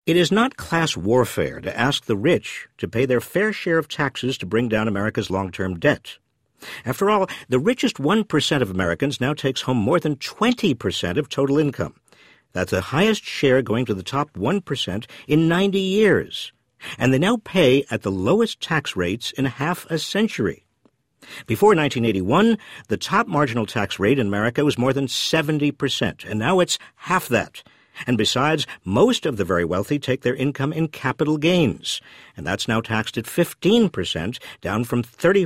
It is not class warfare to ask the rich to pay their fair share of taxes to bring down America's long-term debt. After all, the richest 1% of Americans now takes home more than 20% of total income. That's the highest share going to the top 1% in 90 years. And they now pay at the lowest tax rates in half a century. Before 1981, the top marginal tax rate in America was more than 70%, and now it's half that. And besides, most of the very wealthy take their income in capital gains, and that's now taxed at 15%, down from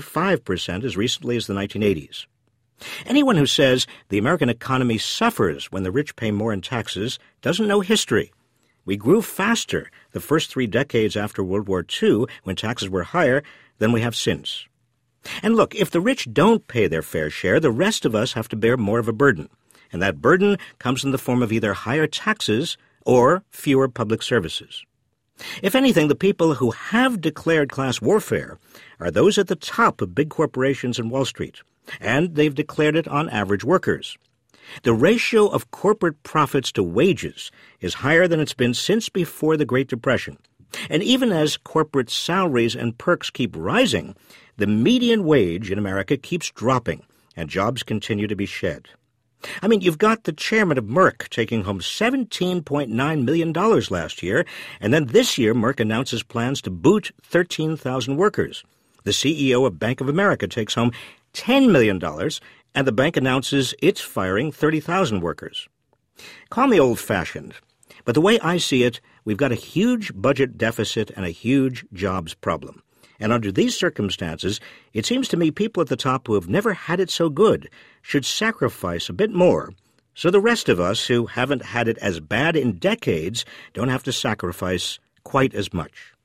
35% as recently as the 1980s. Anyone who says the American economy suffers when the rich pay more in taxes doesn't know history. We grew faster the first 3 decades after World War II, when taxes were higher, than we have since. And look, if the rich don't pay their fair share, the rest of us have to bear more of a burden. And that burden comes in the form of either higher taxes or fewer public services. If anything, the people who have declared class warfare are those at the top of big corporations and Wall Street, and they've declared it on average workers. The ratio of corporate profits to wages is higher than it's been since before the Great Depression. And even as corporate salaries and perks keep rising, the median wage in America keeps dropping, and jobs continue to be shed. I mean, you've got the chairman of Merck taking home $17.9 million last year, and then this year Merck announces plans to boot 13,000 workers. The CEO of Bank of America takes home $10 million, and the bank announces it's firing 30,000 workers. Call me old-fashioned, but the way I see it, we've got a huge budget deficit and a huge jobs problem. And under these circumstances, it seems to me people at the top who have never had it so good should sacrifice a bit more so the rest of us who haven't had it as bad in decades don't have to sacrifice quite as much.